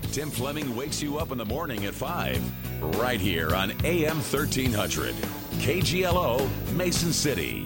Tim Fleming wakes you up in the morning at 5, right here on AM 1300. KGLO, Mason City.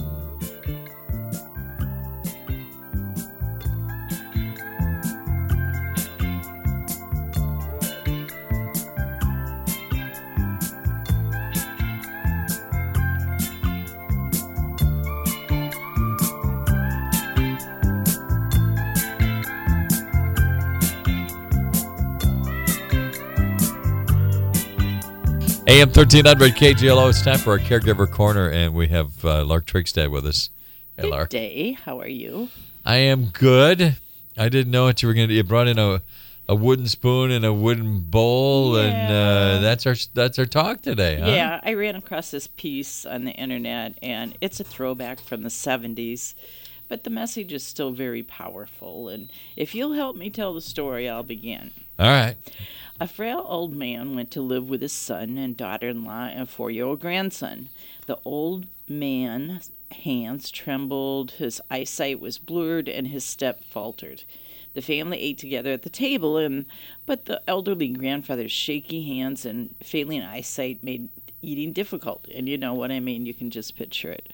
AM 1300 KGLO. It's time for our Caregiver Corner, and we have Lark Trigstad with us. Hey, Lark. Good day. How are you? I am good. I didn't know what you were going to do. You brought in a wooden spoon and a wooden bowl, and that's our talk today, huh? Yeah, I ran across this piece on the internet, and it's a throwback from the 70s, but the message is still very powerful. And if you'll help me tell the story, I'll begin. All right. A frail old man went to live with his son and daughter-in-law and a 4-year-old grandson. The old man's hands trembled, his eyesight was blurred, and his step faltered. The family ate together at the table, but the elderly grandfather's shaky hands and failing eyesight made eating difficult. And you know what I mean. You can just picture it.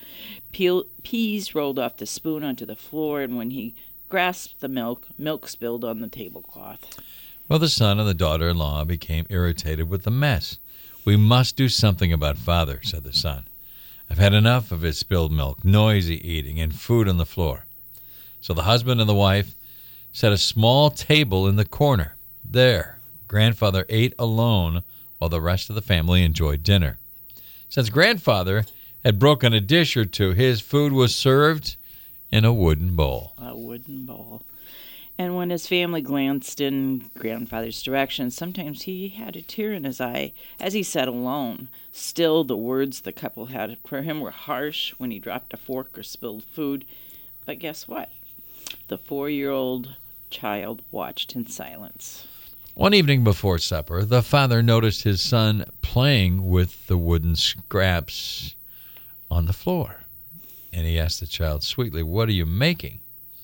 Peas rolled off the spoon onto the floor, and when he grasped the milk spilled on the tablecloth. Well, the son and the daughter-in-law became irritated with the mess. "We must do something about Father," said the son. "I've had enough of his spilled milk, noisy eating, and food on the floor." So the husband and the wife set a small table in the corner. There, grandfather ate alone while the rest of the family enjoyed dinner. Since grandfather had broken a dish or two, his food was served in a wooden bowl. A wooden bowl. And when his family glanced in grandfather's direction, sometimes he had a tear in his eye as he sat alone. Still, the words the couple had for him were harsh when he dropped a fork or spilled food. But guess what? The 4-year-old child watched in silence. One evening before supper, the father noticed his son playing with the wooden scraps on the floor. And he asked the child sweetly, "What are you making?"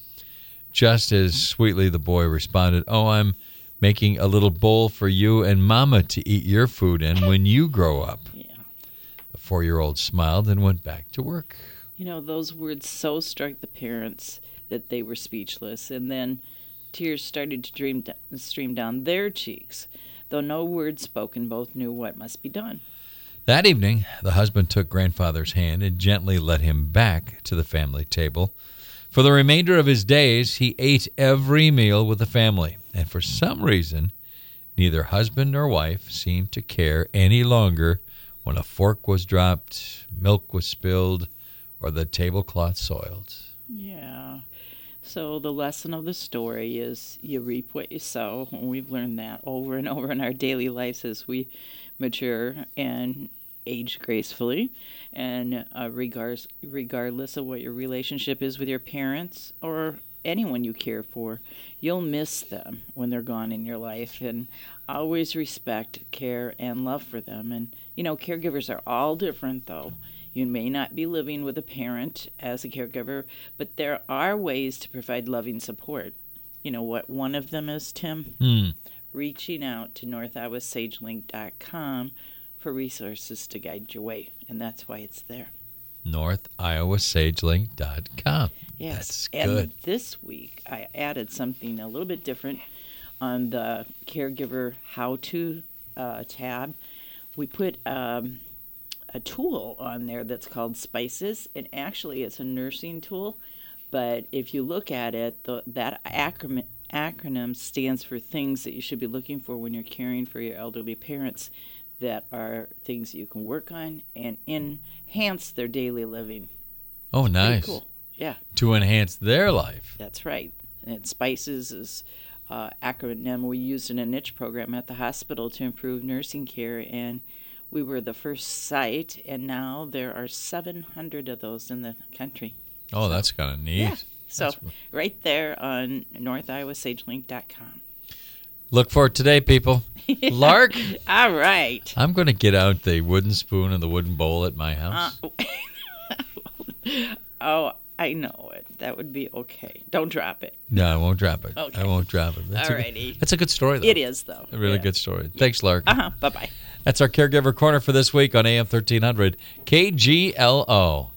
Just as sweetly, the boy responded, "Oh, I'm making a little bowl for you and Mama to eat your food in when you grow up." Yeah. The 4-year-old smiled and went back to work. You know, those words so struck the parents that they were speechless, and then tears started to stream down their cheeks. Though no words spoken, both knew what must be done. That evening, the husband took grandfather's hand and gently led him back to the family table. For the remainder of his days, he ate every meal with the family, and for some reason, neither husband nor wife seemed to care any longer when a fork was dropped, milk was spilled, or the tablecloth soiled. Yeah. So the lesson of the story is you reap what you sow. We've learned that over and over in our daily lives as we mature and age gracefully. And regardless of what your relationship is with your parents or anyone you care for, you'll miss them when they're gone in your life. And always respect, care, and love for them. And, you know, caregivers are all different, though. You may not be living with a parent as a caregiver, but there are ways to provide loving support. You know what one of them is, Tim? Reaching out to NorthIowaSageLink.com for resources to guide your way, and that's why it's there. NorthIowaSageLink.com. Yes, That's good. And this week I added something a little bit different on the Caregiver How-To tab. We put a tool on there that's called Spices, and actually it's a nursing tool, but if you look at it, that acronym stands for things that you should be looking for when you're caring for your elderly parents that are things you can work on and enhance their daily living. Oh, It's nice. pretty cool. Yeah, To enhance their life. that's right. And Spices is acronym we used in a niche program at the hospital to improve nursing care, and we were the first site, and now there are 700 of those in the country. Oh, that's kind of neat. Yeah. So That's- right there on NorthIowaSageLink.com. Look for it today, people. Lark, All right. I'm going to get out the wooden spoon and the wooden bowl at my house. Oh, I know it. That would be okay. Don't drop it. No, I won't drop it. Okay. I won't drop it. Alrighty. That's a good story, though. It is, though. A really good story. Thanks, Lark. Bye-bye. That's our Caregiver Corner for this week on AM 1300 KGLO.